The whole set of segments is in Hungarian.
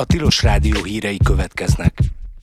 A Tilos Rádió hírei következnek.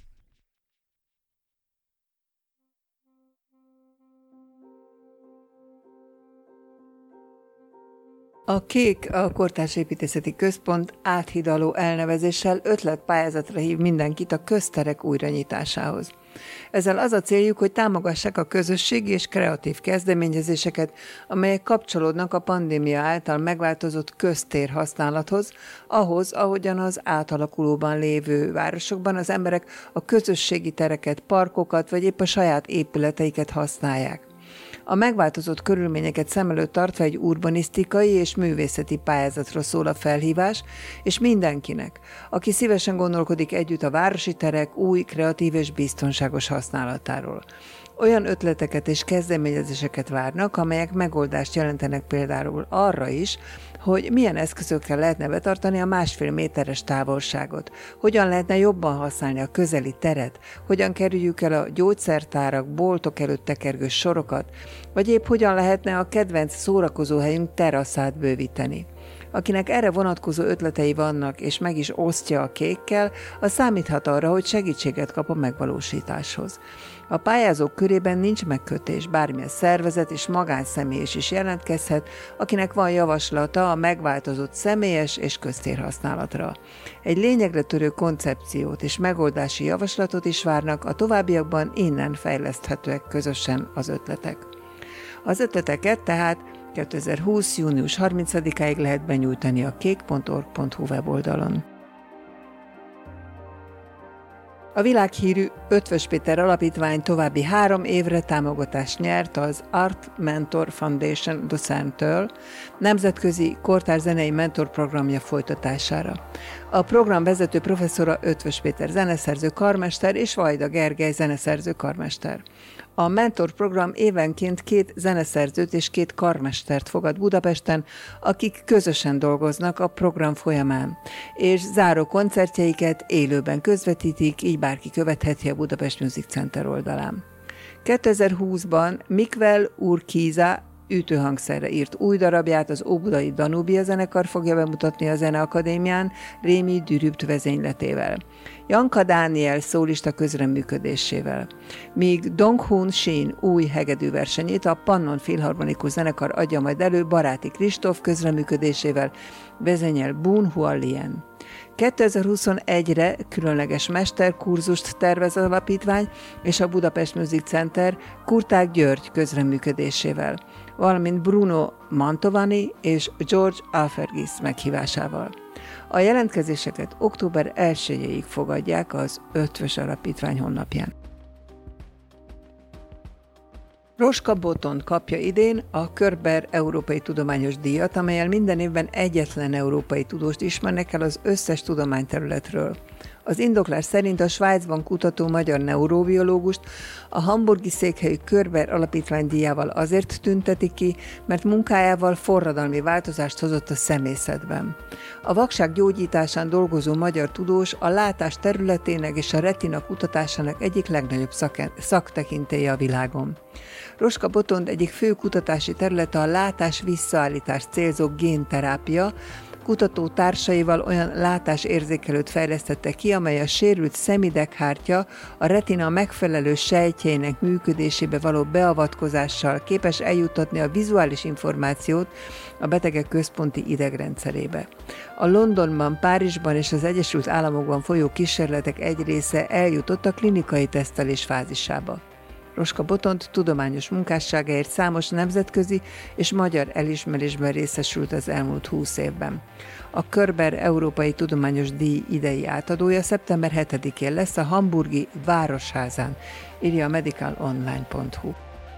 A KÉK, a Kortárs Építészeti Központ áthidaló elnevezéssel ötletpályázatra hív mindenkit a közterek újranyitásához. Ezzel az a céljuk, hogy támogassák a közösségi és kreatív kezdeményezéseket, amelyek kapcsolódnak a pandémia által megváltozott köztér használathoz, ahhoz, ahogyan az átalakulóban lévő városokban az emberek a közösségi tereket, parkokat vagy épp a saját épületeiket használják. A megváltozott körülményeket szem előtt tartva egy urbanisztikai és művészeti pályázatra szól a felhívás, és mindenkinek, aki szívesen gondolkodik együtt a városi terek új, kreatív és biztonságos használatáról. Olyan ötleteket és kezdeményezéseket várnak, amelyek megoldást jelentenek például arra is, hogy milyen eszközökkel lehetne betartani a 1,5 méteres távolságot, hogyan lehetne jobban használni a közeli teret, hogyan kerüljük el a gyógyszertárak, boltok előtt tekergő sorokat, vagy épp hogyan lehetne a kedvenc szórakozóhelyünk teraszát bővíteni. Akinek erre vonatkozó ötletei vannak, és meg is osztja a KÉK-kel, az számíthat arra, hogy segítséget kap a megvalósításhoz. A pályázók körében nincs megkötés, bármilyen szervezet és magánszemély is jelentkezhet, akinek van javaslata a megváltozott személyes és köztérhasználatra. Egy lényegre törő koncepciót és megoldási javaslatot is várnak, a továbbiakban innen fejleszthetőek közösen az ötletek. Az ötleteket tehát 2020. június 30-áig lehet benyújtani a kék.org.hu weboldalon. A világhírű Eötvös Péter Alapítvány további 3 évre támogatást nyert az Art Mentor Foundation Lucerne-től nemzetközi kortárs zenei mentorprogramja folytatására. A program vezető professzora Eötvös Péter zeneszerző karmester és Vajda Gergely zeneszerző karmester. A mentorprogram évenként 2 zeneszerzőt és 2 karmestert fogad Budapesten, akik közösen dolgoznak a program folyamán, és záró koncertjeiket élőben közvetítik, így bárki követheti a Budapest Music Center oldalán. 2020-ban Mikvel Urquiza ütőhangszerre írt új darabját az óbudai Danubia zenekar fogja bemutatni a Zeneakadémián Rémi Dürübt vezényletével, Janka Dániel szólista közreműködésével, míg Dong-Hun Shin új hegedűversenyét a Pannon Filharmonikus Zenekar adja majd elő Baráti Kristóf közreműködésével, vezényel Bun Hualien. 2021-re különleges mesterkurzust tervez az alapítvány és a Budapest Music Center Kurták György közreműködésével, valamint Bruno Mantovani és George Alfergis meghívásával. A jelentkezéseket október 1-ig fogadják az Eötvös Alapítvány honlapján. Roska Botond kapja idén a Körber Európai Tudományos Díjat, amellyel minden évben egyetlen európai tudóst ismernek el az összes tudományterületről. Az indoklás szerint a Svájcban kutató magyar neurobiológust a hamburgi székhelyű Körber Alapítvány díjával azért tüntetik ki, mert munkájával forradalmi változást hozott a szemészetben. A vakság gyógyításán dolgozó magyar tudós a látás területének és a retina kutatásának egyik legnagyobb szaktekintélye a világon. Roska Botond egyik fő kutatási területe a látás visszaállítást célzó génterápia, kutató társaival olyan látásérzékelőt fejlesztette ki, amely a sérült szemideghártya a retina megfelelő sejtjeinek működésébe való beavatkozással képes eljuttatni a vizuális információt a betegek központi idegrendszerébe. A Londonban, Párizsban és az Egyesült Államokban folyó kísérletek egy része eljutott a klinikai tesztelés fázisába. Roska Botond tudományos munkásságáért számos nemzetközi és magyar elismerésben részesült az elmúlt 20 évben. A Körber Európai Tudományos Díj idei átadója szeptember 7-én lesz a hamburgi Városházán, írja a medicalonline.hu.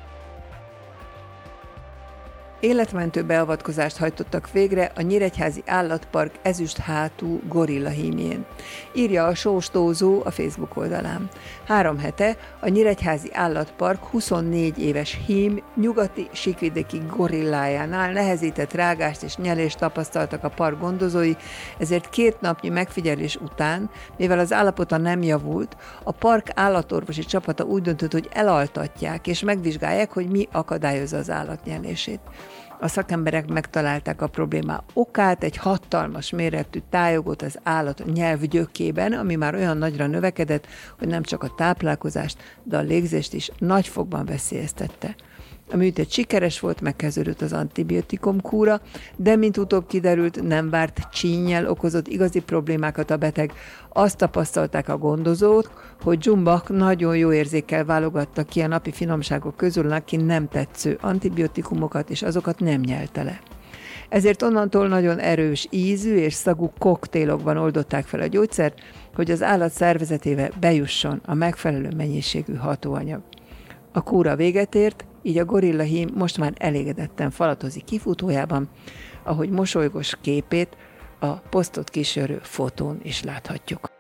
Életmentő beavatkozást hajtottak végre a Nyíregyházi Állatpark ezüsthátú gorilla hímjén, írja a Sóstózó a Facebook oldalán. 3 hete a Nyíregyházi Állatpark 24 éves hím nyugati síkvidéki gorillájánál nehezített rágást és nyelést tapasztaltak a park gondozói, ezért 2 napnyi megfigyelés után, mivel az állapota nem javult, a park állatorvosi csapata úgy döntött, hogy elaltatják és megvizsgálják, hogy mi akadályozza az állat nyelését. A szakemberek megtalálták a probléma okát, egy hatalmas méretű tájogot az állat nyelv gyökében, ami már olyan nagyra növekedett, hogy nem csak a táplálkozást, de a légzést is nagyfokban veszélyeztette. A műtét sikeres volt, megkezdődött az antibiotikum kúra, de mint utóbb kiderült, nem várt csínnyel okozott igazi problémákat a beteg. Azt tapasztalták a gondozók, hogy Dzsumbach nagyon jó érzékkel válogatta ki a napi finomságok közül neki nem tetsző antibiotikumokat, és azokat nem nyelte le. Ezért onnantól nagyon erős ízű és szagú koktélokban oldották fel a gyógyszert, hogy az állat szervezetébe bejusson a megfelelő mennyiségű hatóanyag. A kúra véget ért, így a gorillahím most már elégedetten falatozik kifutójában, ahogy mosolygos képét a posztot kísérő fotón is láthatjuk.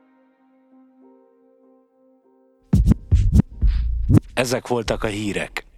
Ezek voltak a hírek.